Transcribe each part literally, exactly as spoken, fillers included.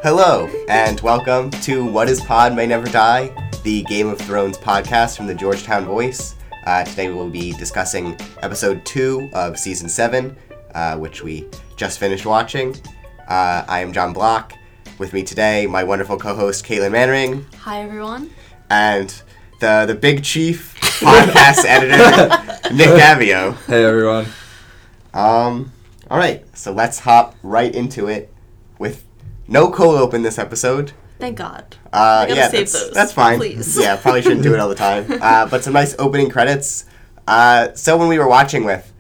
Hello, and welcome to What Is Pod May Never Die, the Game of Thrones podcast from the Georgetown Voice. Uh, today we will be discussing episode two of season seven, uh, which we just finished watching. Uh, I am John Block. With me today, my wonderful co-host Caitlin Mannering. Hi, everyone. And the the big chief podcast editor, Nick Gavio. Hey, everyone. Um, all right, so let's hop right into it with no cold open this episode. Thank God. Uh, I gotta yeah, save that's, those. that's fine. Please. Yeah, probably shouldn't do it all the time. Uh, but some nice opening credits. Uh, someone we were watching with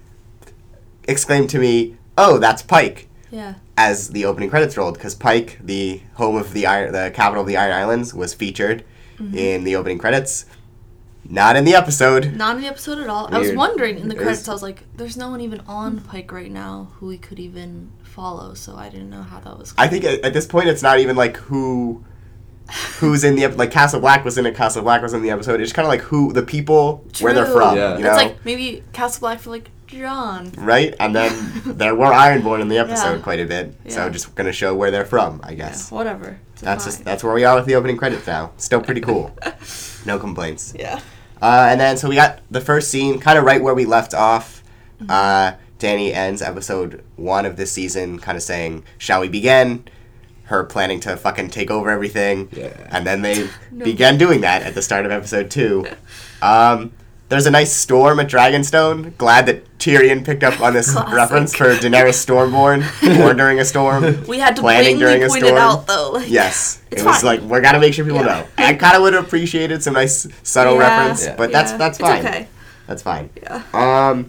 exclaimed to me, "Oh, that's Pike." Yeah. As the opening credits rolled, because Pike, the home of the Iron, the capital of the Iron Islands, was featured mm-hmm. in the opening credits. Not in the episode. Not in the episode at all. Weird. I was wondering in the It credits. was... I was like, "There's no one even on Pike right now who we could even follow." So I didn't know how that was. I think at, at this point, it's not even like who, who's in the ep- like Castle Black was in it. Castle Black was in the episode. It's kind of like who the people True. where they're from. Yeah. You know? It's like maybe Castle Black for like John. Right, and then there were Ironborn in the episode Yeah. quite a bit. Yeah. So just gonna show where they're from, I guess. Yeah, whatever. It's That's fine. just that's where we are with the opening credits now. Still pretty cool. No complaints. Yeah. Uh, and then, so we got the first scene, kind of right where we left off. Mm-hmm. Uh, Dany ends episode one of this season, kind of saying, "Shall we begin?" Her planning to fucking take over everything. Yeah. And then they No. began doing that at the start of episode two. Um, there's a nice storm at Dragonstone. Glad that Tyrion picked up on this Classic. reference for Daenerys Stormborn, born during a storm. We had to planning during blatantly a point storm. it out, though. Like, Yes. It's it was fine. like, we gotta make sure people Yeah. know. I kind of would have appreciated some nice subtle Yeah. reference, Yeah. but that's Yeah. that's It's fine. okay. That's fine. Yeah. Um,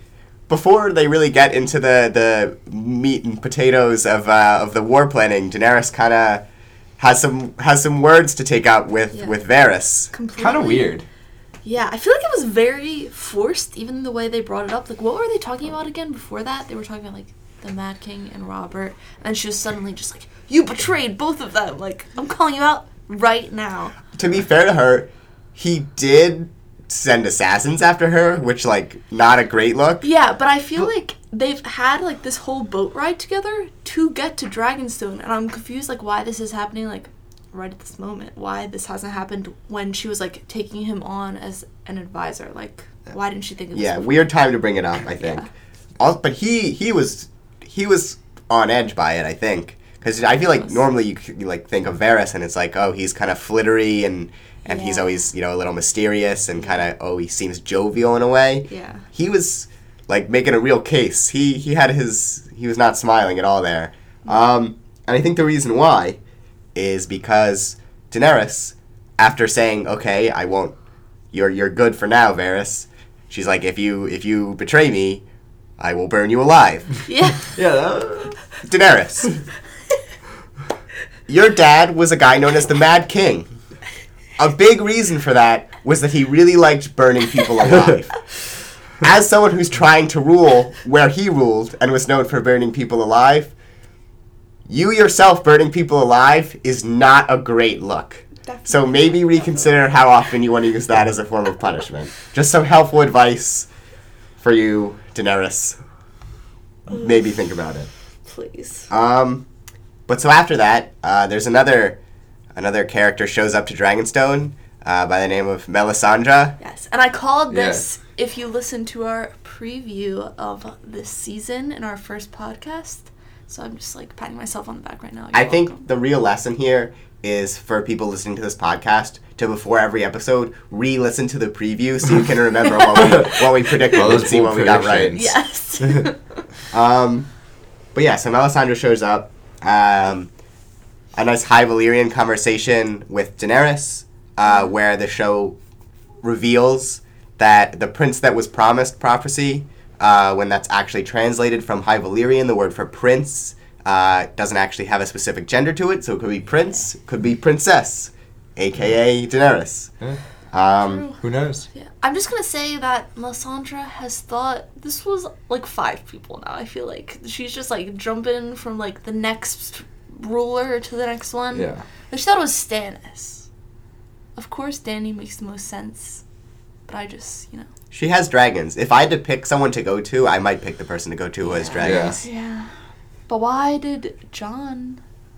before they really get into the, the meat and potatoes of uh, of the war planning, Daenerys kind of has some has some words to take out with, Yeah. with Varys. Completely. Kind of weird. Yeah, I feel like it was very forced, even the way they brought it up. Like, what were they talking about again before that? They were talking about, like, the Mad King and Robert, and she was suddenly just like, "You betrayed both of them! Like, I'm calling you out right now." To be fair to her, he did send assassins after her, which, like, not a great look. Yeah, but I feel like they've had, like, this whole boat ride together to get to Dragonstone, and I'm confused, like, why this is happening, like, right at this moment. Why this hasn't happened when she was, like, taking him on as an advisor. Like, why didn't she think of this Yeah, before? weird time to bring it up, I think. Yeah. Also, but he he was he was on edge by it, I think, because I feel like normally you, c- you like think of Varys and it's like, oh, he's kind of flittery and and he's Yeah. always, you know, a little mysterious and kind of, oh, he seems jovial in a way. Yeah. He was like making a real case. He he had his he was not smiling at all there. Um, and I think the reason why is because Daenerys, after saying, okay, I won't, you're you're good for now, Varys. She's like, if you if you betray me, I will burn you alive. Yeah. Yeah. That, Daenerys, your dad was a guy known as the Mad King. A big reason for that was that he really liked burning people alive. As someone who's trying to rule where he ruled and was known for burning people alive, you yourself burning people alive is not a great look. Definitely. So maybe reconsider how often you want to use that as a form of punishment. Just some helpful advice for you, Daenerys. Maybe think about it. Please. Um, but so after that, uh, there's another another character shows up to Dragonstone uh, by the name of Melisandre. Yes, and I called Yeah. this, if you listen to our preview of this season in our first podcast. So I'm just, like, patting myself on the back right now. You're I think welcome. the real lesson here is for people listening to this podcast to, before every episode, re-listen to the preview so you can remember what we what we predicted All and those see what bold we got right. predictions. Yes. Um, but yeah, so Melisandre shows up. Um, a nice High Valyrian conversation with Daenerys, uh, where the show reveals that the prince that was promised prophecy, uh, when that's actually translated from High Valyrian, the word for prince, uh, doesn't actually have a specific gender to it, so it could be prince, could be princess, aka Daenerys. Yeah. Um, Who knows? Yeah. I'm just gonna say that Melisandre has thought this was like five people now. I feel like she's just like jumping from like the next ruler to the next one. Yeah. But she thought it was Stannis. Of course, Dany makes the most sense, but I just, you know. she has dragons. If I had to pick someone to go to, I might pick the person to go to who has dragons. Yeah. But why did Jon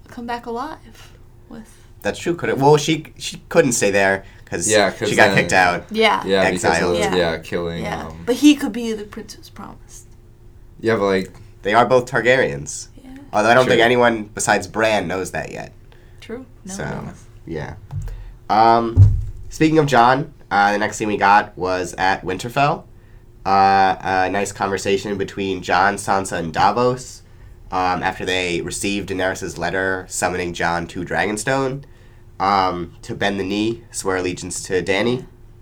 come back alive with. That's true. Could it? Well, she she couldn't stay there because Yeah, 'cause she got then- kicked out. Yeah. Yeah, Exiled. because of, Yeah. yeah, killing. Yeah. Um, But he could be the prince who's promised. yeah, but like, They are both Targaryens. Yeah. Although I don't True. think anyone besides Bran knows that yet. True. No So, one knows. yeah. Um, speaking of Jon, uh, the next scene we got was at Winterfell. Uh, a nice conversation between Jon, Sansa, and Davos um, after they received Daenerys' letter summoning Jon to Dragonstone um, to bend the knee, swear allegiance to Dany.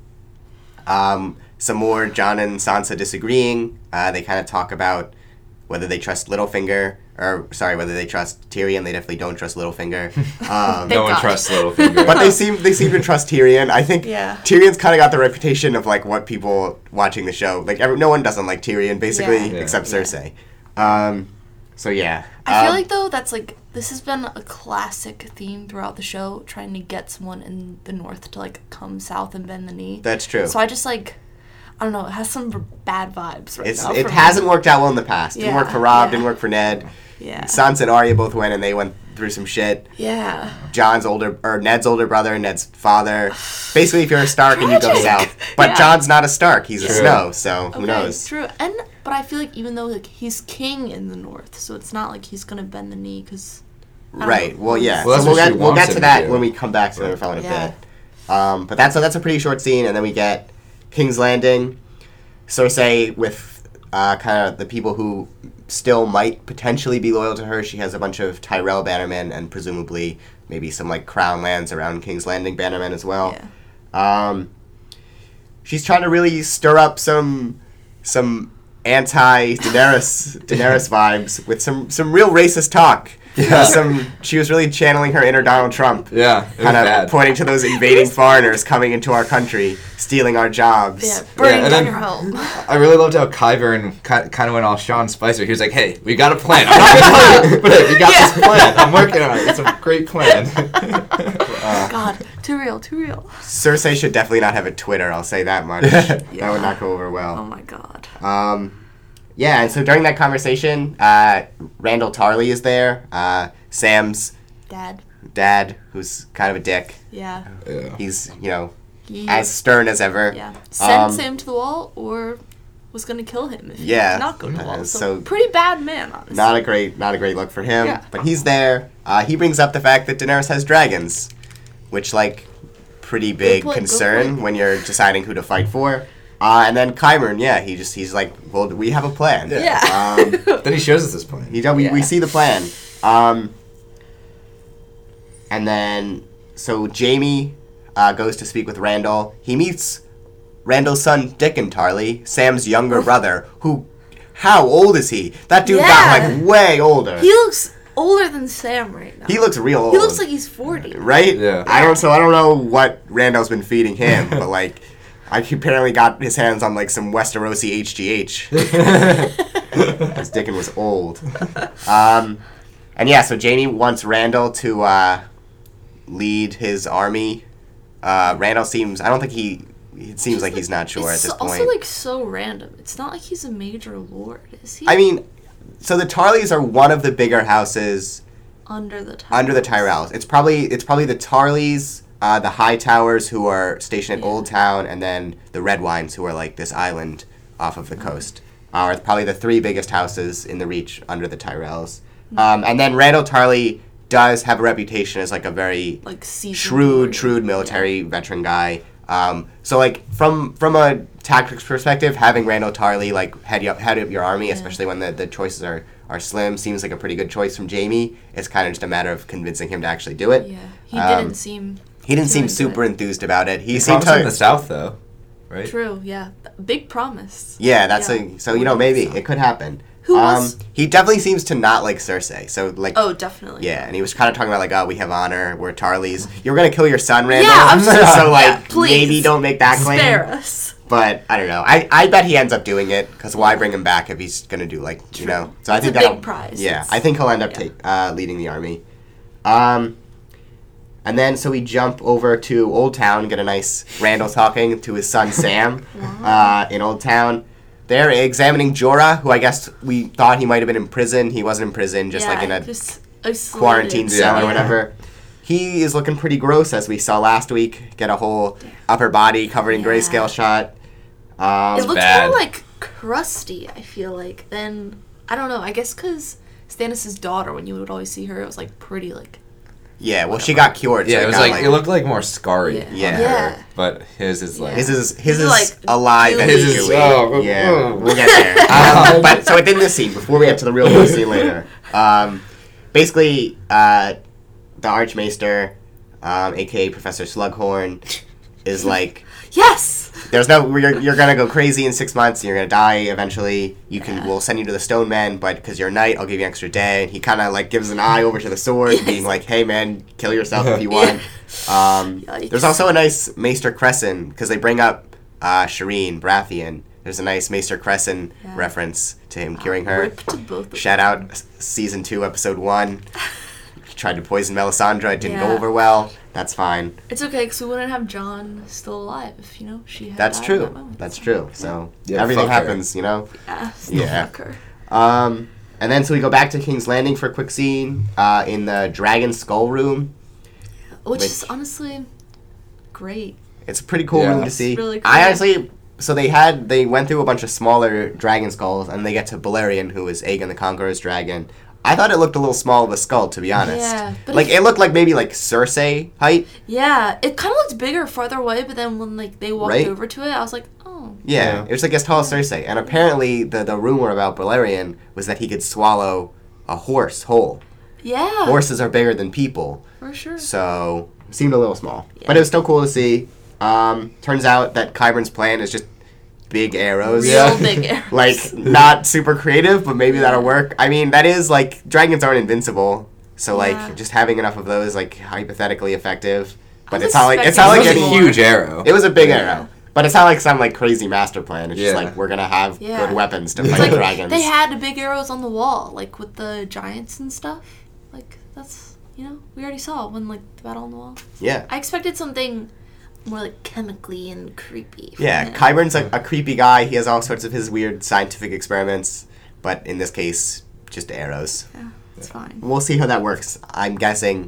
Um, some more Jon and Sansa disagreeing. Uh, they kind of talk about whether they trust Littlefinger, or sorry, whether they trust Tyrion. They definitely don't trust Littlefinger. Um, no one God. trusts Littlefinger. but they seem they seem to trust Tyrion. I think Yeah. Tyrion's kind of got the reputation of like what people watching the show like. Every, no one doesn't like Tyrion basically Yeah. Yeah. except Yeah. Cersei. Um, so yeah, I feel Um, like though that's like this has been a classic theme throughout the show, trying to get someone in the north to like come south and bend the knee. that's true. So I just like, I don't know, it has some bad vibes right It's now. it for me. hasn't worked out well in the past. Didn't Yeah, work for Rob. yeah. Didn't work for Ned. Yeah. Sansa and Arya both went and they went through some shit. Yeah. John's older or Ned's older brother, Ned's father. Basically, if you're a Stark and you go Tragic. south, but Yeah. John's not a Stark. He's a True. Snow. So who Okay, knows? True. And but I feel like even though like he's king in the north, so it's not like he's gonna bend the knee because. Right. Well, yeah. Well, that's so we'll what she get we'll wants get him to to that do. when we come back to Right. Winterfell in a Yeah. bit. Um, but that's a, that's a pretty short scene, and then we get King's Landing. Cersei with uh, kind of the people who still might potentially be loyal to her. She has a bunch of Tyrell bannermen and presumably maybe some like crown lands around King's Landing bannermen as well. Yeah. Um, she's trying to really stir up some some anti Daenerys Daenerys vibes with some some real racist talk. Yeah. Some she was really channeling her inner Donald Trump. yeah, it was Kind of bad. pointing to those invading foreigners coming into our country, stealing our jobs. Yeah. Burning and down then- your home. I really loved how Kyvern kind of went all Sean Spicer. He was like, "Hey, we got a plan. I'm not gonna tell you, but hey, we got Yeah. this plan. I'm working on it. It's a great plan." God, too real, too real. Cersei should definitely not have a Twitter. I'll say that much. That would not go over Oh well. my God. Um, yeah, and so during that conversation, uh, Randall Tarley is there. Uh, Sam's Dad. dad, who's kind of a dick. Yeah. yeah. He's you know He, as stern as ever. yeah. Sent Um, Sam to the wall or was gonna kill him if Yeah. he did not go to the wall. Uh, So, so- pretty bad man, honestly. Not a great, not a great look for him. Yeah. But he's there. Uh, he brings up the fact that Daenerys has dragons, which like pretty big point, good concern point. when you're deciding who to fight for. Uh, and then Qyburn, yeah, he just he's like, well, we have a plan. Yeah. Um, Then he shows us this plan. he we, we Yeah. see the plan. Um, and then so Jamie uh, goes to speak with Randall. He meets Randall's son Dickon Tarley, Sam's younger brother, who. How old is he? That dude got Yeah. like way older. He looks older than Sam right now. He looks real old. He looks like he's forty. right? Yeah. I don't. So I don't know what Randall's been feeding him, but like, I he apparently got his hands on like some Westerosi H G H. Because Dickon was old. Um, and yeah, so Jamie wants Randall to uh, lead his army. Uh, Randall seems. I don't think he. It seems like he's not sure at It's this point. also like so random. It's not like he's a major lord, is he? I mean, so the Tarleys are one of the bigger houses under the Tyrells. under the Tyrells. It's probably it's probably the Tarleys, uh, the Hightowers who are stationed at Yeah. Old Town, and then the Redwines who are like this island off of the coast. Are probably the three biggest houses in the Reach under the Tyrells. Um, and then Randall Tarley does have a reputation as like a very like seasoned shrewd, warrior. shrewd military veteran guy. Um, so like from from a tactics perspective, having Randall Tarley like head up head up your army, especially when the, the choices are, are slim, seems like a pretty good choice from Jamie. It's kind of just a matter of convincing him to actually do it. Yeah, he Um, didn't seem. He didn't too seem into super it. enthused about it. He, He seemed promised to in the South, though, right? True. Yeah, Th- big promise. yeah. That's Yeah. a so you know maybe it could happen. Who um, was- He definitely seems to not like Cersei. So like. Oh, definitely. Yeah, and he was kind of talking about like, oh, we have honor. We're Tarleys. You were gonna kill your son, Randall. Yeah, I'm so- so like yeah, please. maybe don't make that claim. Spare us. But I don't know. I, I bet he ends up doing it because why bring him back if he's gonna do like you True. know? So I It's think a that big prize. Yeah, It's- I think he'll end up yeah. take, uh, leading the army. Um, and then so we jump over to Old Town, get a nice Randall talking to his son Sam uh, in Old Town. They're examining Jorah, who I guess we thought he might have been in prison. He wasn't in prison, just yeah, like in a just Isolated. quarantine cell Yeah. or whatever. He is looking pretty gross, as we saw last week. Get a whole upper body covered in Yeah. grayscale shot. Um, It looks bad. more like crusty, I feel like, than, I don't know, I guess because Stannis' daughter, when you would always see her, it was like pretty, like, yeah, well, she got cured. So Yeah, it was got, like, it looked like more scarry. Yeah. Yeah. Yeah. But his is like. His is his His is is, like, alive and gooey. His is- gooey. oh, yeah, oh. we'll get there. Um, but so within this scene, before we get to the real cool scene later, um, basically, uh, the Archmaester, um, aka Professor Slughorn, is like, yes! "There's no, you're, you're gonna go crazy in six months. And you're gonna die eventually. You can, Yeah. we'll send you to the Stone Men, but because you're a knight, I'll give you an extra day." And he kind of like gives an eye over to the sword, Yes. being like, "Hey man, kill yourself if you want." Um, Yikes. there's also a nice Maester Crescent because they bring up uh, Shireen Baratheon. There's a nice Maester Crescent Yeah. reference to him curing her. Rip to both of Shout them. out s- season two, episode one. He tried to poison Melisandre. It didn't go Yeah. over well. That's fine. It's okay, because we wouldn't have John still alive if, you know, she had That's died in true. that moment. That's So, true. So Yeah, everything fuck her. happens, you know. Yeah, still Yeah. fuck her. Um, and then so we go back to King's Landing for a quick scene uh, in the Dragon Skull Room. Which, Which- is honestly great. It's a pretty cool Yeah. room to It's see. really I cool. honestly, so they had they went through a bunch of smaller dragon skulls, and they get to Balerion, who is Aegon the Conqueror's dragon. I thought it looked a little small of a skull, to be honest. Yeah, but like if- it looked like maybe like Cersei height. Yeah, it kind of looked bigger farther away, but then when like they walked Right? over to it, I was like, oh. Yeah, Yeah. it was like as tall as Cersei. And apparently, the the rumor about Balerion was that he could swallow a horse whole. Yeah. Horses are bigger than people. For sure. So it seemed a little small, Yeah. but it was still cool to see. Um, turns out that Qyburn's plan is just big arrows. Real Yeah. big arrows. Like not super creative, but maybe that'll work. I mean, that is like dragons aren't invincible, so Yeah. like just having enough of those like hypothetically effective. But was it's not like it's expecting not It like was more. a any. huge arrow. It was a big Yeah. arrow, but it's not like some like crazy master plan. It's just Yeah. like we're gonna have Yeah. good weapons to It's fight Like, the dragons. they had big arrows on the wall, like with the giants and stuff. Like that's you know we already saw when like the battle on the wall. yeah. I expected something more like chemically and creepy. from Yeah, him. Qyburn's a, a creepy guy. He has all sorts of his weird scientific experiments, but in this case, just arrows. Yeah, it's fine. We'll see how that works. I'm guessing.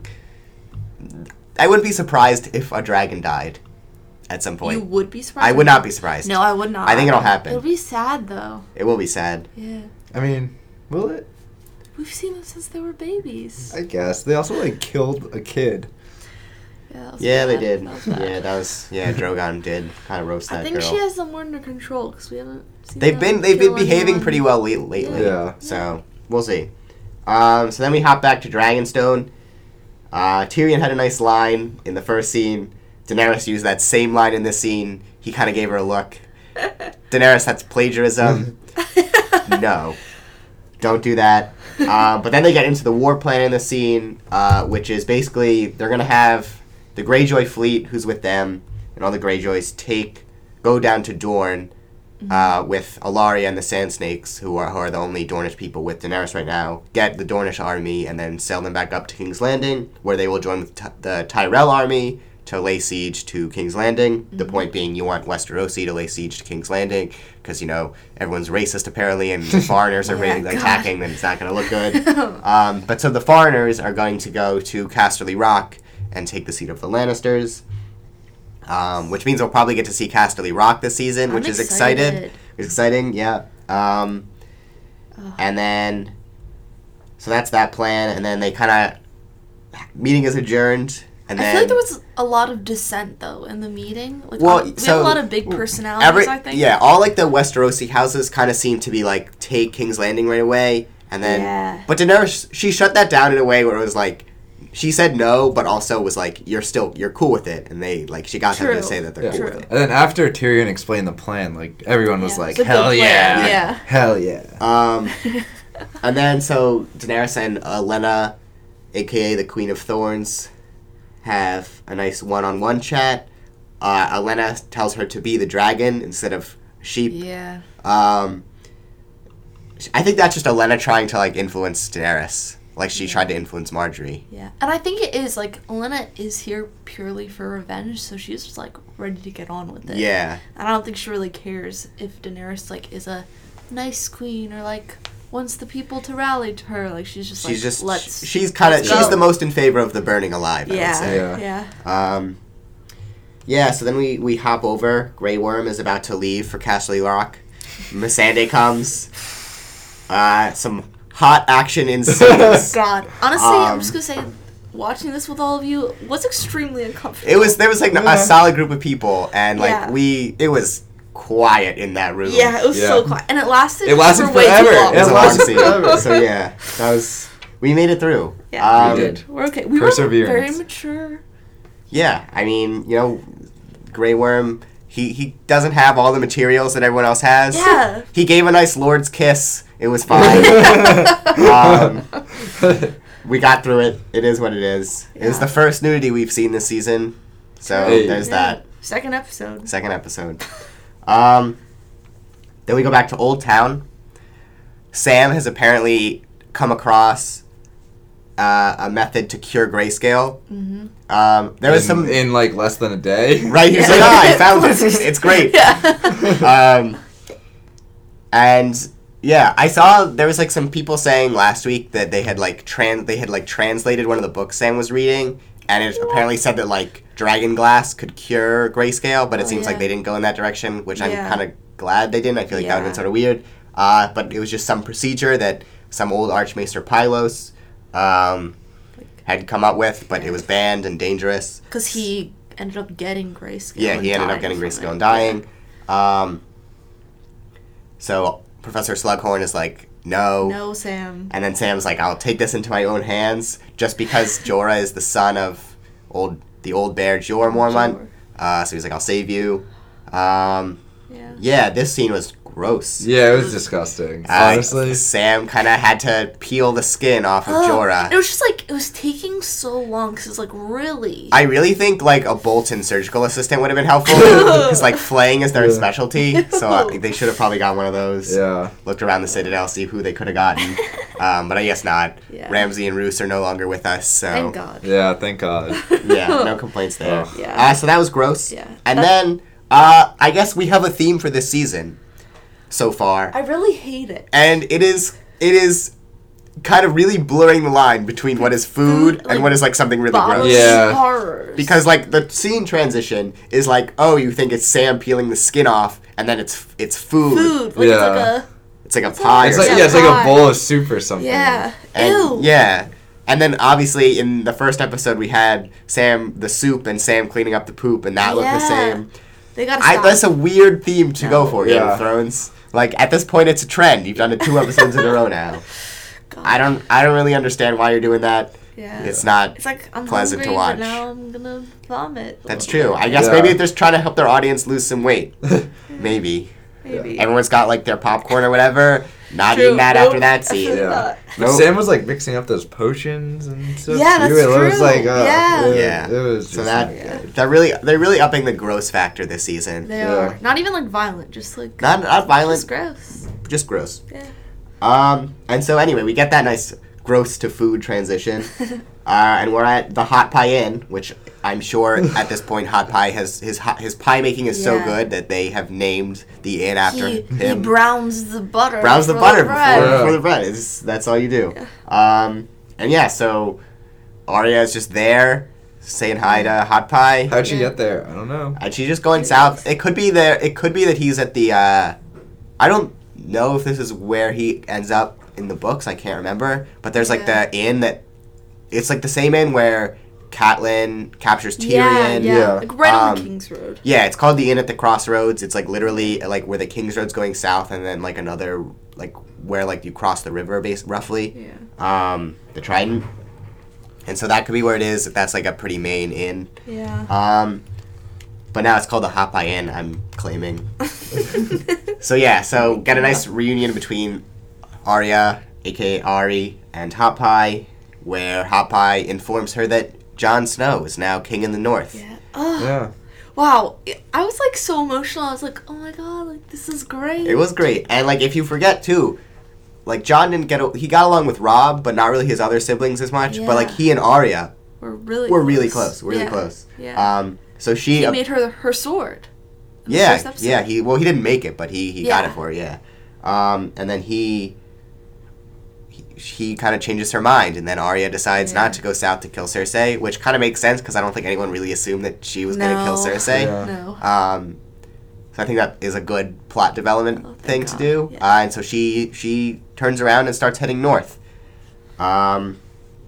I wouldn't be surprised if a dragon died at some point. You would be surprised. I would not be surprised. No, I would not. I think it'll happen. It'll be sad though. It will be sad. Yeah, I mean, will it? we've seen them since they were babies. I guess. They also, like, killed a kid. Yeah, that was Yeah, they bad. did. That was bad. Yeah, that was. Yeah, Drogon did kind of roast I that think girl. she has them more under control because we haven't. Seen They've them been they've been kill behaving anyone. pretty well le- lately. Yeah. So we'll see. Um, so then we hop back to Dragonstone. Uh, Tyrion had a nice line in the first scene. Daenerys used that same line in this scene. He kind of gave her a look. Daenerys, that's plagiarism. No, don't do that. Um, but then they get into the war plan in the scene, uh, which is basically they're gonna have the Greyjoy fleet, who's with them, and all the Greyjoys take go down to Dorne uh, with Alaria and the Sand Snakes, who are who are the only Dornish people with Daenerys right now. Get the Dornish army and then sail them back up to King's Landing, where they will join with t- the Tyrell army to lay siege to King's Landing. The point being, you want Westerosi to lay siege to King's Landing because you know everyone's racist apparently, and the foreigners are Yeah, really God. attacking. Then it's not going to look good. um, but so the foreigners are going to go to Casterly Rock and take the seat of the Lannisters. Um, which means we'll probably get to see Casterly Rock this season, I'm which is excited. excited. It's exciting, yeah. Um, Ugh. and then, so that's that plan, and then they kind of meeting is adjourned, and I then feel like there was a lot of dissent though in the meeting. Like, Well, uh, we so- have a lot of big personalities. every I think. yeah, all like the Westerosi houses kind of seem to be like take King's Landing right away, and then Yeah. but Daenerys she shut that down in a way where it was like. She said no, but also was like, "You're still you're cool with it," and they like she got them True. to say that they're Yeah. cool True. with it. And then after Tyrion explained the plan, like, everyone was Yeah, like, it's a good hell plan, yeah. yeah. Hell yeah. Um, and then so Daenerys and Olenna, aka the Queen of Thorns, have a nice one-on-one chat. Uh, Olenna tells her to be the dragon instead of sheep. Yeah. Um, I think that's just Olenna trying to like influence Daenerys, like she Yeah. tried to influence Marjorie. Yeah. And I think it is like Olenna is here purely for revenge, so she's just like ready to get on with it. Yeah, And I don't think she really cares if Daenerys like is a nice queen or like wants the people to rally to her. Like she's just She's like, just let's. she's kind of let's she's go. the most in favor of the burning alive. I would Yeah, say. yeah. Yeah. Um, yeah, so then we, we hop over. Grey Worm is about to leave for Castle Rock. Missandei comes. Uh, some hot action ensues. God, honestly, I'm Um, just gonna say, watching this with all of you was extremely uncomfortable. It was there was like Yeah. a solid group of people, and like Yeah. we it was quiet in that room. Yeah, it was so Yeah. quiet, and it lasted. It lasted for way forever. Too long. It was It a long lasted scene. forever. So yeah, that was we made it through. Yeah, Um, we did. We're okay. We were very Perseverance. mature. Yeah, I mean, you know, Grey Worm, he, he doesn't have all the materials that everyone else has. Yeah. He gave a nice Lord's kiss. It was fine. um, we got through it. It is what it is. It was Yeah. the first nudity we've seen this season. So Hey. there's Yeah. that. Second episode. Second episode. Um, then we go back to Old Town. Sam has apparently come across uh, a method to cure grayscale. Mm-hmm. Um, there was in, some... in like less than a day. Right, he's Yeah. like, ah, I found it. It's great. Yeah. Um, and yeah, I saw there was like some people saying last week that they had like trans they had like translated one of the books Sam was reading, and it apparently said that like dragon glass could cure grayscale, but it Oh, seems like yeah. they didn't go in that direction, which I'm Yeah. kind of glad they didn't. I feel like that would have Yeah. been sort of weird. Uh, but it was just some procedure that some old Archmaester Pylos um, had come up with, but it was banned and dangerous. Because he ended up getting grayscale. Yeah, and he ended up dying getting from grayscale it. and dying. Um, so Professor Slughorn is like, no. No, Sam. And then Sam's like, I'll take this into my own hands, just because Jorah is the son of old the old bear Jorah Mormont. Jorah. Uh, so he's like, I'll save you. Um, Yeah. yeah, this scene was gross. Yeah, it was disgusting. Uh, Honestly. Sam kind of had to peel the skin off of Ugh. Jorah. It was just like, it was taking so long because it's like, really? I really think like a Bolton surgical assistant would have been helpful, because like flaying is their Yeah. specialty. So uh, they should have probably got one of those. Yeah. Looked around the Citadel, see who they could have gotten, um, but I guess not. Yeah. Ramsay and Roose are no longer with us, so Thank God. Yeah, thank God. yeah, no complaints there. Oh. Yeah. Uh, so that was gross. Yeah. And That- then uh, I guess we have a theme for this season so far, I really hate it. and it is it is kind of really blurring the line between what is food, Food, and like, what is like something really Bodily gross. Yeah. horrors. Because like the scene transition is like, oh, you think it's Sam peeling the skin off, and then it's it's food. food. Like, Yeah. it's like a... It's like a It's pie. It's or like something. yeah, it's like a pie. bowl of soup or something. Yeah. And, Ew. Yeah. And then obviously in the first episode we had Sam the soup and Sam cleaning up the poop, and that looked the Yeah. same. They gotta I, stop. that's a weird theme to go No. for, Game Yeah. of Thrones. Like at this point it's a trend. You've done it two episodes in a row now. God. I don't I don't really understand why you're doing that. Yeah. It's not It's like, I'm pleasant to hungry, watch. but now I'm gonna vomit. a That's little true. bit. I guess Yeah. maybe they're just trying to help their audience lose some weight. Maybe. Maybe. Everyone's got like their popcorn or whatever. Not True. eating that Nope. after that scene. After Yeah. that. But Nope. Sam was like mixing up those potions and stuff. Yeah, that's too. It was true. like, uh, Yeah. It, Yeah. It was just So that Yeah. they're really they're really upping the gross factor this season. They Yeah. are. Not even like violent, just like... Not not violent, Just gross. just gross. Yeah. Um, and so anyway, we get that nice gross to food transition, uh, and we're at the Hot Pie Inn, which I'm sure at this point Hot Pie has his hot, his pie making is so Yeah. good that they have named the inn after He, he him. browns the butter. Browns the for butter bread. before, Yeah. before the bread. It's, that's all you do. Um, and yeah, so Arya is just there saying hi to Hot Pie, How'd she Yeah. get there? I don't know. and she's just going south. It could be there. It could be that he's at the. Uh, I don't know if this is where he ends up in the books. I can't remember. But there's like Yeah. the inn that. It's like the same inn where Catelyn captures Tyrion. Yeah, yeah. Yeah. Like right on the Um, King's Road. Yeah, it's called the Inn at the Crossroads. It's like literally like where the King's Road's going south, and then like another like where like you cross the river, base roughly. Yeah. Um, the Trident, and so that could be where it is. That's like a pretty main inn. Yeah. Um, but now it's called the Hot Pie Inn. I'm claiming. So yeah, so get a nice reunion between Arya, aka Ari, and Hot Pie, where Hot Pie informs her that Jon Snow is now king in the North. Yeah. Oh, Yeah. wow. I was like so emotional. I was like, oh my god, like this is great. It was great, and like if you forget too, like Jon didn't get a, he got along with Robb, but not really his other siblings as much. But like Yeah. he and Arya We're really were close. really close. Really Yeah. close. Yeah. Um. So she. he uh, made her her sword. in the yeah. first episode. Yeah. He well he didn't make it, but he he got Yeah. it for her. Yeah. Um. And then he he kind of changes her mind, and then Arya decides Yeah. not to go south to kill Cersei, which kind of makes sense because I don't think anyone really assumed that she was going to kill No. Cersei. Yeah. No. Um, so I think that is a good plot development Oh, thank thing to God. do. Yeah. Uh, and so she she turns around and starts heading north. Um,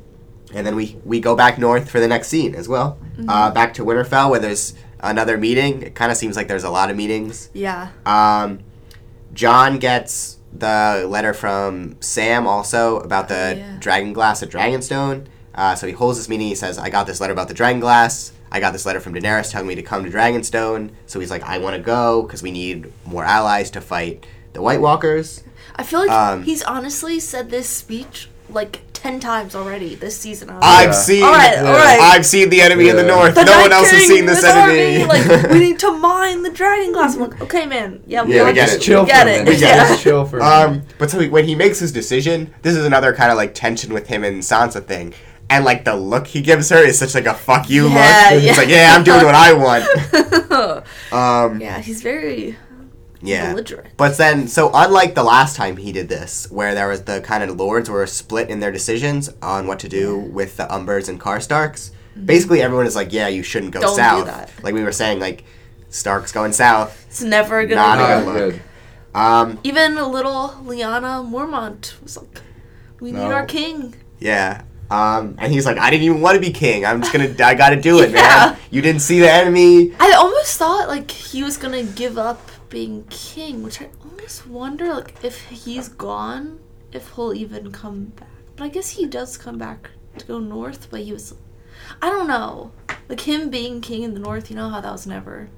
and then we, we go back north for the next scene as well. Mm-hmm. Uh, back to Winterfell where there's another meeting. It kind of seems like there's a lot of meetings. Yeah. Um, John gets the letter from Sam also about the Oh, yeah. dragon glass at Dragonstone. Uh, so he holds this meeting. He says, I got this letter about the dragon glass. I got this letter from Daenerys telling me to come to Dragonstone. So he's like, I want to go because we need more allies to fight the White Walkers. I feel like Um, he's honestly said this speech like ten times already this season. I was I've like, seen All right, all right. I've seen the enemy in the Yeah. north. The no Night one else has King, seen this, enemy. army, like, we need to mine the dragon glass. I'm like, okay, man. Yeah, we Yeah, we all get just it. Chill get for a it. minute. We get yeah. it. Just chill for a Um, minute. but so he, when he makes his decision, this is another kind of like tension with him and Sansa thing. And like the look he gives her is such like a fuck you Yeah, look. yeah. It's like, yeah, I'm doing what I want. Um, Yeah, he's very yeah. belligerent. But then, so unlike the last time he did this, where there was the kind of lords were split in their decisions on what to do with the Umbers and Karstarks, basically everyone is like, yeah, you shouldn't go Don't do south. that. Like we were saying, like Stark's going south. It's never gonna Not be. a Not good look. good. Um, Even little Lyanna Mormont was like, we need No. our king. yeah. Um, and he's like, I didn't even want to be king. I'm just gonna, I gotta do it, Yeah. man. You didn't see the enemy. I almost thought like he was gonna give up being king, which I almost wonder like if he's gone, if he'll even come back. But I guess he does come back to go north, but he was, I don't know, like him being king in the north. You know how that was never,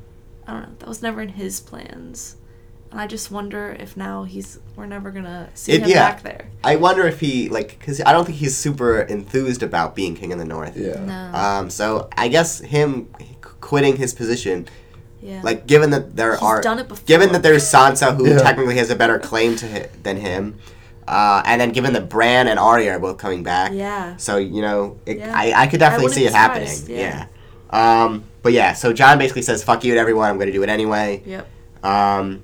I don't know, that was never in his plans. And I just wonder if now he's, we're never gonna see It- him yeah. back there. I wonder if he, like, because I don't think he's super enthused about being king in the north. Yeah. No. Um, so I guess him quitting his position, yeah. like, given that there He's are, done it before. given that there's Sansa who Yeah. technically has a better claim to hi- than him, uh, and then given that Bran and Arya are both coming back, Yeah. so you know, it, Yeah. I I could definitely wouldn't see be it happening. surprised, Yeah. yeah. Um, but yeah, so John basically says, "Fuck you to everyone. I'm going to do it anyway." Yep. Um,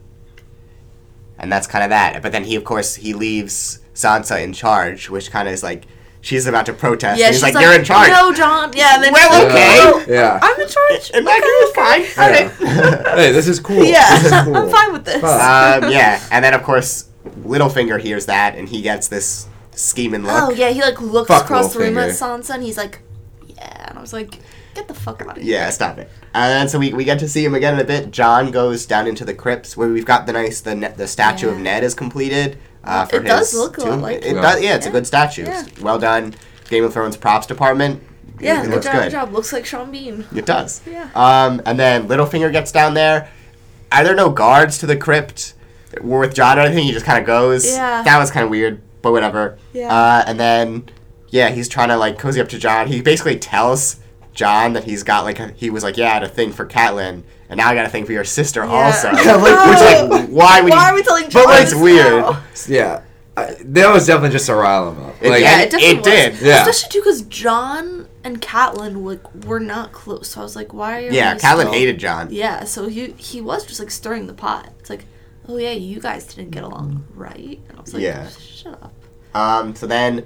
and that's kind of that. But then he, of course, he leaves Sansa in charge, which kind of is like she's about to protest. Yeah, and he's she's like, "You're in charge." No, John. Yeah, and then Well, she's okay. like, "Oh, Yeah. I'm in charge. And that is fine. Yeah. Hey, this is cool. Yeah, This is cool. I'm fine with this. Fine. um, yeah, and then of course Littlefinger hears that, and he gets this scheming look. Oh yeah, he like looks Fuck across the room at Littlefinger. Sansa, and he's like, "Yeah," and I was like, "Get the fuck out of Yeah, here." stop it. And so we, we get to see him again in a bit. John goes down into the crypts where we've got the nice the ne- the statue of Yeah. Ned is completed. Uh, for It does his look a lot tomb. like it. It it. does. Yeah, it's a Yeah. good statue. Yeah. It's well done. Game of Thrones props department. Yeah, it, good looks job, good. good job. Looks like Sean Bean. It does. Yeah. Um, and then Littlefinger gets down there. Are there no guards to the crypt? We're with John or anything. He just kind of goes. Yeah. That was kind of weird, but whatever. Yeah. Uh, and then, yeah, he's trying to like cozy up to John. He basically tells John that he's got like a, he was like, yeah, I had a thing for Catelyn, and now I got a thing for your sister Yeah. also. Yeah, like, Which like, why would Why you? are we telling But John like, it's this weird. now? Yeah. I, that was definitely just to rile him up. It- Like, Yeah, and it definitely it was. did. Yeah. Especially too because John and Catelyn like were not close. So I was like, why are Yeah, we Catelyn still- hated John. Yeah, so he he was just like stirring the pot. It's like, oh yeah, you guys didn't get along, right? And I was like, Yeah. shut up. Um, so then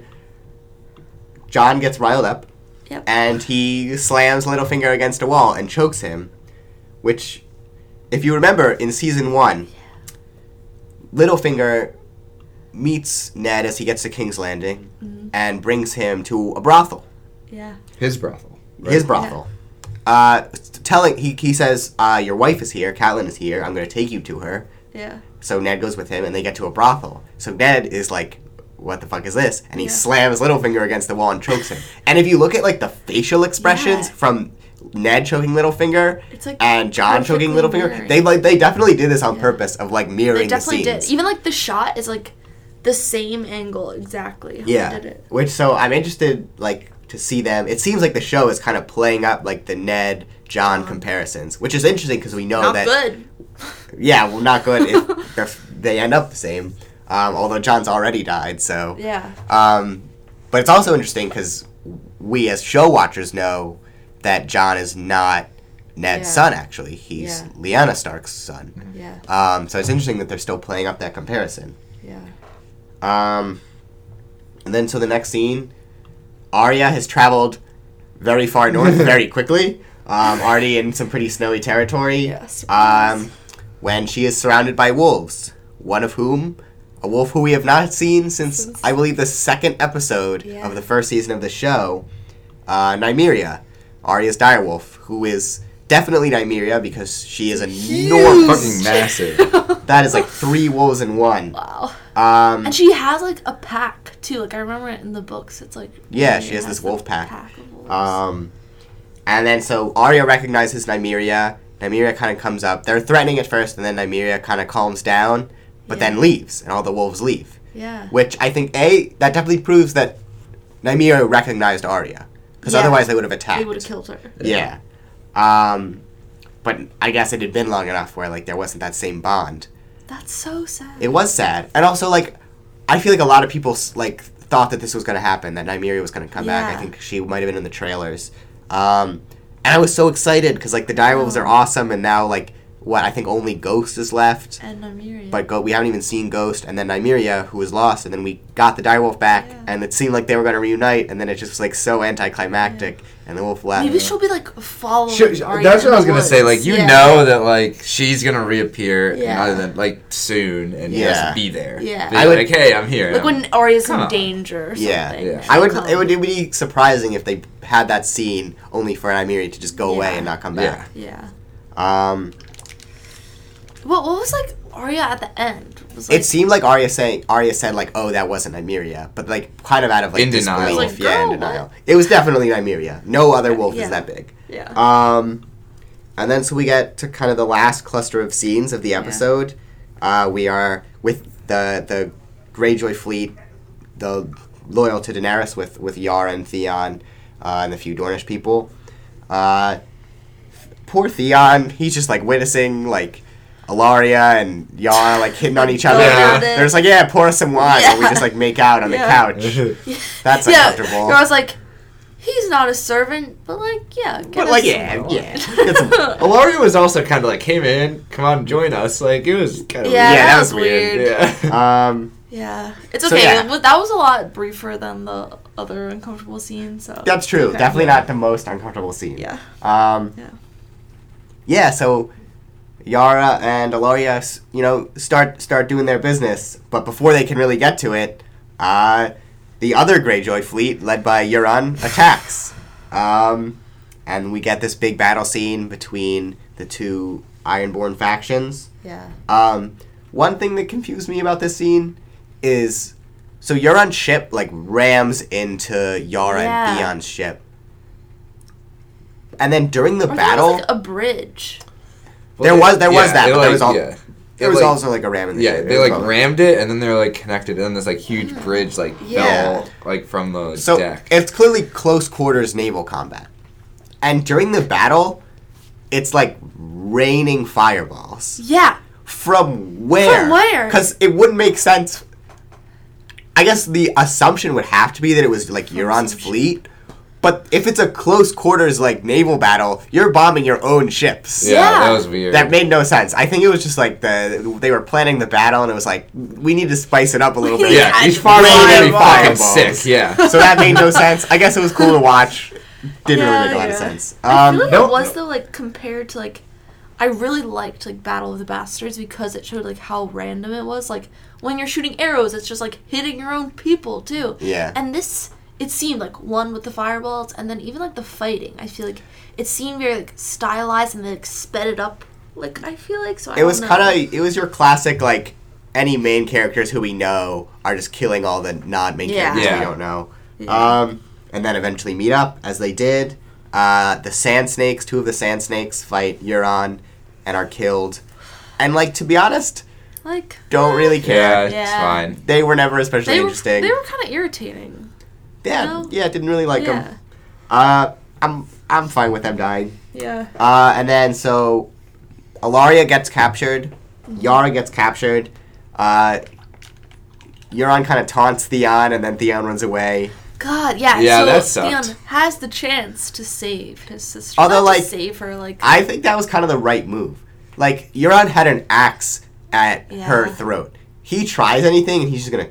John gets riled up. Yep. And he slams Littlefinger against a wall and chokes him, which, if you remember, in season one, Littlefinger meets Ned as he gets to King's Landing Mhm. and brings him to a brothel, Yeah. his brothel. right? his brothel. Uh, telling he he says, uh, "Your wife is here. Catelyn is here. I'm going to take you to her." Yeah. So Ned goes with him, and they get to a brothel. So Ned is like, "What the fuck is this?" And he Yeah. slams Littlefinger against the wall and chokes him. And if you look at like the facial expressions Yeah. from Ned choking Littlefinger It's like and John choking perfectly Littlefinger, mirroring. they like they definitely did this on Yeah. purpose of like They mirroring the definitely scenes. did. Even like the shot is like the same angle exactly. How Yeah. They did it. Which so I'm interested like to see them. It seems like the show is kind of playing up like the Ned John John. comparisons, which is interesting because we know Not that good. yeah, well, not good if they're- they end up the same. Um, although John's already died, so. Yeah. Um, but it's also interesting because we as show watchers know that John is not Ned's Yeah. son. Actually, he's Yeah. Lyanna Stark's son. Yeah. Um, so it's interesting that they're still playing up that comparison. Yeah. Um, And then so the next scene, Arya has traveled very far north very quickly. Um, already in some pretty snowy territory. Yes. Um, when she is surrounded by wolves, one of whom, a wolf who we have not seen since, Since- I believe, the second episode Yeah. of the first season of the show, uh, Nymeria, Arya's direwolf, who is definitely Nymeria because she is enormous. Fucking massive. That is like three wolves in one. Wow. Um, And she has like a pack too. Like I remember it in the books. It's like Yeah, Nymeria she has this the wolf pack. of wolves. Um, and then so Arya recognizes Nymeria. Nymeria kind of comes up. They're threatening at first, and then Nymeria kind of calms down, but Yeah. then leaves, and all the wolves leave. yeah. Which I think a that definitely proves that Nymeria recognized Arya, because Yeah. otherwise they would have attacked. They would have killed her. Yeah. Um, but I guess it had been long enough where like there wasn't that same bond. That's so sad. It was sad, and also like I feel like a lot of people like thought that this was going to happen, that Nymeria was going to come back. I Yeah. think she might have been in the trailers, um, and I was so excited because like the direwolves are awesome, and now like what I think only Ghost is left, and Nymeria. but Go- we haven't even seen Ghost, and then Nymeria who was lost, and then we got the direwolf back, Yeah. and it seemed like they were going to reunite, and then it just was like so anticlimactic, and the wolf left. Maybe she'll be like following. Should- Arya that's in what I was the gonna say. Like, woods. you Yeah. know that like she's gonna reappear, Yeah. rather than like soon, and Yeah. just be there. Yeah. Be I would- like, hey, I'm here. Like when Arya's Come in on. danger or Yeah. something. Yeah. she'll I would. come. It would be surprising if they had that scene only for Nymeria to just go away Yeah. and not come Yeah. back. Yeah. Um, What What was like Arya at the end? Was like, it seemed like Arya saying Arya said like, "Oh, that wasn't Nymeria," but like kind of out of like In denial. disbelief. I was like, yeah, in "Girl, denial. what?" It was definitely Nymeria. No other wolf Yeah. is that big. Yeah. Um, and then so we get to kind of the last cluster of scenes of the episode. Uh, we are with the the Greyjoy fleet, the loyal to Daenerys with with Yara and Theon, uh, and a few Dornish people. Uh, poor Theon, he's just like witnessing like Ilaria and Yara like hitting on each other. Yeah. They're just like, yeah, pour us some wine, Yeah. and we just like make out on Yeah. the couch. That's yeah. uncomfortable. I was like, he's not a servant, but like, yeah. Get But us like, some yeah, more yeah. wine. Get some- Ilaria was also kind of like, hey man, come on, join us. Like, it was kind of Yeah, Yeah, that, that was was weird. weird. Yeah. um, Yeah, it's So, okay. yeah. But that was a lot briefer than the other uncomfortable scenes. So that's true. Okay. Definitely Yeah. not the most uncomfortable scene. Yeah. Um, Yeah. yeah. So Yara and Ilaria, s- you know, start start doing their business, but before they can really get to it, uh, the other Greyjoy fleet, led by Euron, attacks, um, and we get this big battle scene between the two Ironborn factions. Yeah. Um, one thing that confused me about this scene is, so Euron's ship like rams into Yara Yeah. and Theon's ship, and then during the Or battle, there was, like, a bridge. There was- there was yeah, that, they, but there was al- yeah. there It, was like- also like a ram in the Yeah, ship. they It was like both. rammed it, and then they're like connected, and then there's like huge bridge like Yeah. fell like from the So deck. it's clearly close quarters naval combat, and during the battle, it's like raining fireballs. Yeah. From where? From where? Because it wouldn't make sense. I guess the assumption would have to be that it was like From Euron's some fleet. But if it's a close quarters like naval battle, you're bombing your own ships. yeah, Yeah. that was weird. That made no sense. I think it was just like the they were planning the battle, and it was like we need to spice it up a little bit. yeah, Yeah, each I- fireball was gonna be Fireballs. fucking sick. Yeah. So that made no sense. I guess it was cool to watch. Didn't Yeah, really make a lot of yeah. sense. I Um, feel like no- it was no. though, like compared to like, I really liked like Battle of the Bastards because it showed like how random it was. Like when you're shooting arrows, it's just like hitting your own people too. Yeah. And this, it seemed like one with the fireballs, and then even like the fighting. I feel like it seemed very like stylized and then like, sped it up. Like I feel like so. I it was don't know. kind of it was your classic like any main characters who we know are just killing all the non-main Yeah. characters Yeah. we don't know. Yeah. Um, and then eventually meet up as they did. Uh, the Sand Snakes, two of the Sand Snakes fight Euron and are killed. And like to be honest, like don't really Yeah, care. it's Yeah. fine. They were never especially they were interesting. they were kind of irritating. yeah, you know? yeah, didn't really like yeah. them. Uh, I'm I'm fine with them dying. Yeah. Uh, and then so, Ilaria gets captured, Yara gets captured. Uh, Euron kind of taunts Theon, and then Theon runs away. God, yeah. Yeah, so that sucked. Theon has the chance to save his sister. Although, Not to like, save her, like I think that was kind of the right move. Like Euron had an axe at Yeah. her throat. He tries anything, and he's just gonna kill her.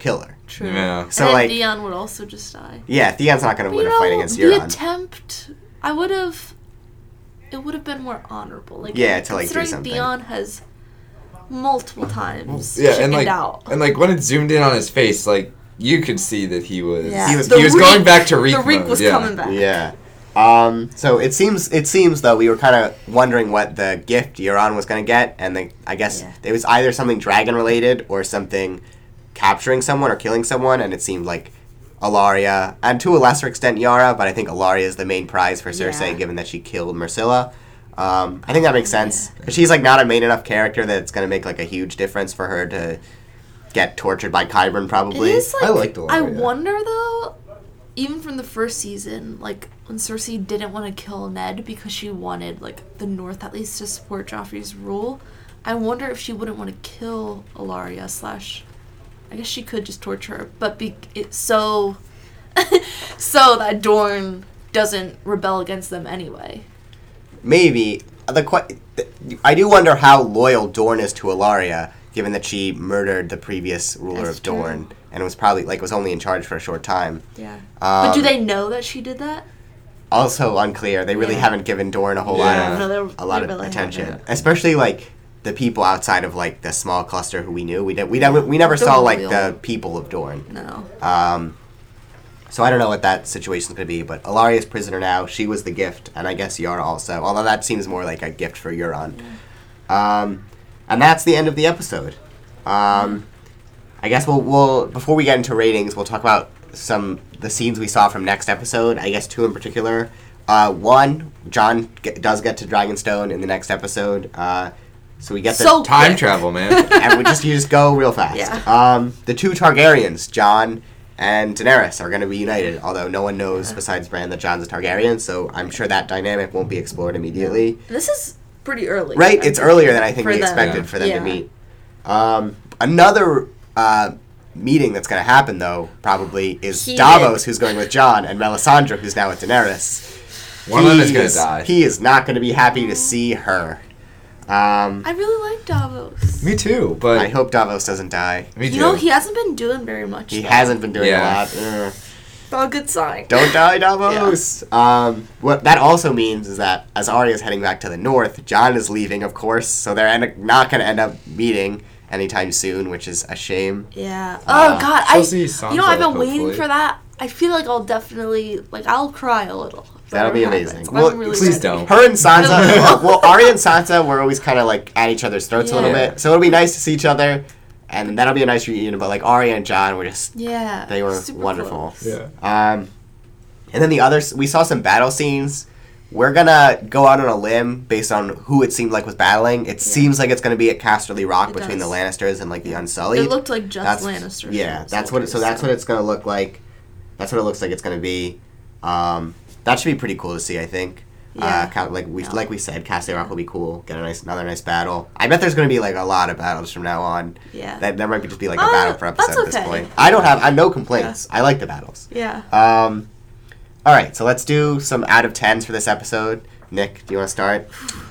True. Yeah. So, and like- Theon would also just die. Yeah, Theon's not going to But, win you a fight know, against the Euron. attempt, I would have. It would have been more honorable. Like Yeah, to, like, do considering something. Theon has multiple times Yeah, chickened and like, out. and like when it zoomed in on his face, like you could see that he was Yeah. He was- The he was reek- going back to reek The reek mode, was yeah. coming back. Yeah. Um, so it seems it seems though we were kind of wondering what the gift Euron was going to get, and the, I guess Yeah. it was either something dragon related or something capturing someone or killing someone, and it seemed like Alaria and to a lesser extent Yara, but I think Alaria is the main prize for Cersei, Yeah. given that she killed Myrcilla. Um, I think that makes sense because she's like not a main enough character that it's going to make like a huge difference for her to get tortured by Qyburn probably. It is like I liked Alaria. I wonder though, even from the first season, like when Cersei didn't want to kill Ned because she wanted like the North at least to support Joffrey's rule. I wonder if she wouldn't want to kill Alaria slash. I guess she could just torture her, but be it so so that Dorne doesn't rebel against them anyway. Maybe the que- I do wonder how loyal Dorne is to Alaria, given that she murdered the previous ruler That's of Dorne, true. and was probably like was only in charge for a short time. Yeah. Um, but do they know that she did that? Also unclear. They really Yeah. haven't given Dorne a whole Yeah. lot of No, they're- a lot they of really attention, haven't. especially like the people outside of like the small cluster who we knew. We did, we never we never The saw like royal. the people of Dorne. No. Um, so I don't know what that situation's going to be, but Alaria's prisoner now. She was the gift, and I guess Yara also. Although that seems more like a gift for Euron. Um, and that's the end of the episode. Um, I guess we'll, we'll before we get into ratings, we'll talk about some the scenes we saw from next episode. I guess two in particular. Uh, one, Jon get, does get to Dragonstone in the next episode. Uh, so we get the So Time quick. travel, man. and we just you just go real fast. Yeah. Um, the two Targaryens, Jon and Daenerys, are going to be united. Although no one knows besides Bran that Jon's a Targaryen, so I'm sure that dynamic won't be explored immediately. This is pretty early. Right? I It's think, earlier than I think for we them. expected Yeah. for them Yeah. to meet. Um, another uh, meeting that's going to happen though probably is Heated. Davos, who's going with Jon, and Melisandre, who's now with Daenerys. One of them is He gonna die. He is not going to be happy to see her. Um, I really like Davos. Me too, but I hope Davos doesn't die. me too. You know, he hasn't been doing very much. He though. hasn't been doing Yeah. a lot. Ugh. Not a good sign. Don't die, Davos. Um, what that also means is that as Arya's heading back to the north, Jon is leaving, of course. So they're end- not going to end up meeting anytime soon, which is a shame. Yeah. Uh, Oh God, she'll I. see You Sansa, know, I've been waiting hopefully. for that. I feel like I'll definitely like I'll cry a little. if That'll that be ever amazing. happens. Well, I'm really please ready. don't. Her and Sansa, well, Arya and Sansa were always kind of like at each other's throats a little Yeah. bit. So it'll be nice to see each other, and that'll be a nice reunion. But like Arya and Jon were just, Yeah. they were super wonderful. close. yeah. Um, and then the others, we saw some battle scenes. We're gonna go out on a limb based on who it seemed like was battling. It seems like it's gonna be at Casterly Rock It between does. the Lannisters and like the Unsullied. It looked like just That's- Lannister. Yeah, that's what. It, so that's what it's gonna look like. That's what it looks like it's gonna be. Um, that should be pretty cool to see. I think. Uh, Yeah. Ca- like we Yeah. like we said, Casterly Rock will be cool. Get a nice another nice battle. I bet there's gonna be like a lot of battles from now on. Yeah. That that might be just be like a Uh, battle per episode that's at this okay. point. I don't have. I have no complaints. I like the battles. Yeah. Um, all right, so let's do some out of tens for this episode. Nick, do you want to start?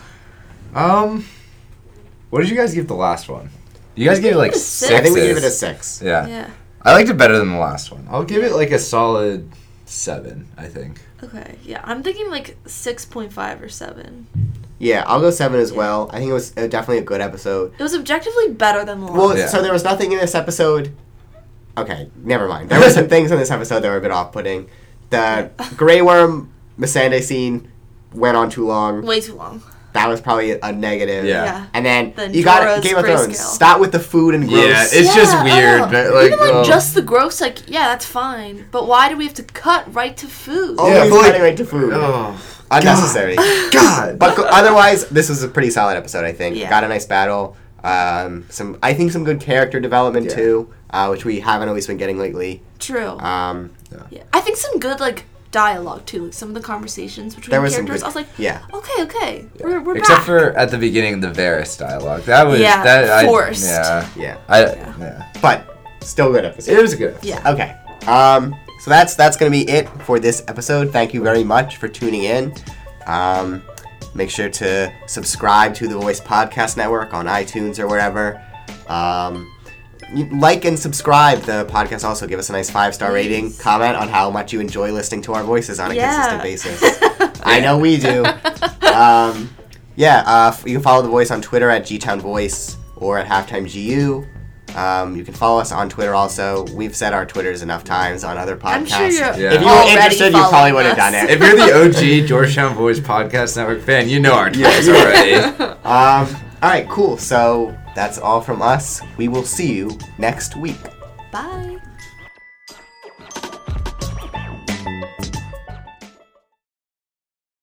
Um, what did you guys give the last one? You guys I gave it think like it was six. six. I think we gave it a six. Yeah. Yeah. I liked it better than the last one. I'll give it like a solid seven. I think. Okay. Yeah. I'm thinking like six point five or seven. Yeah, I'll go seven as Yeah. well. I think it was uh, definitely a good episode. It was objectively better than the last. Well, Yeah. so there was nothing in this episode. Okay, never mind. There were some things in this episode that were a bit off-putting. The Grey Worm Missandei scene went on too long. Way too long. That was probably a negative. Yeah. Yeah. And then The you got Jorah's Game of Thrones. grayscale. Stop with the food and gross. Yeah, it's just weird, I know. but, like, even like oh. just the gross, like yeah, that's fine. But why do we have to cut right to food? Always Yeah, but, like- cutting right to food. Oh, Unnecessary. God. But co- otherwise, this was a pretty solid episode. I think Yeah. got a nice battle. Um, some I think some good character development Yeah. too, uh, which we haven't always been getting lately. True. Um, yeah. I think some good like dialogue too, like some of the conversations between There was some characters. good- I was like, yeah. okay, okay, we're we're Except back. for at the beginning, the Varys dialogue. That was Yeah, that I, forced. Yeah, yeah, I Yeah. yeah. but still good episode. It was a good. yeah. Okay. Um, so that's that's gonna be it for this episode. Thank you very much for tuning in. Um, make sure to subscribe to the Voice Podcast Network on iTunes or wherever. Um, you like and subscribe the podcast. Also, give us a nice five-star rating. Comment on how much you enjoy listening to our voices on a Yeah. consistent basis. I know we do. Um, yeah, uh, you can follow The Voice on Twitter at GTownVoice or at HalftimeGU. Um, you can follow us on Twitter also. We've said our Twitters enough times on other podcasts. I'm sure you're Yeah. If you were already interested, you probably following would have us. done it. If you're the O G Georgetown Boys Podcast Network fan, you know our Twitters Yeah. already. Um, all right, cool. So that's all from us. We will see you next week. Bye.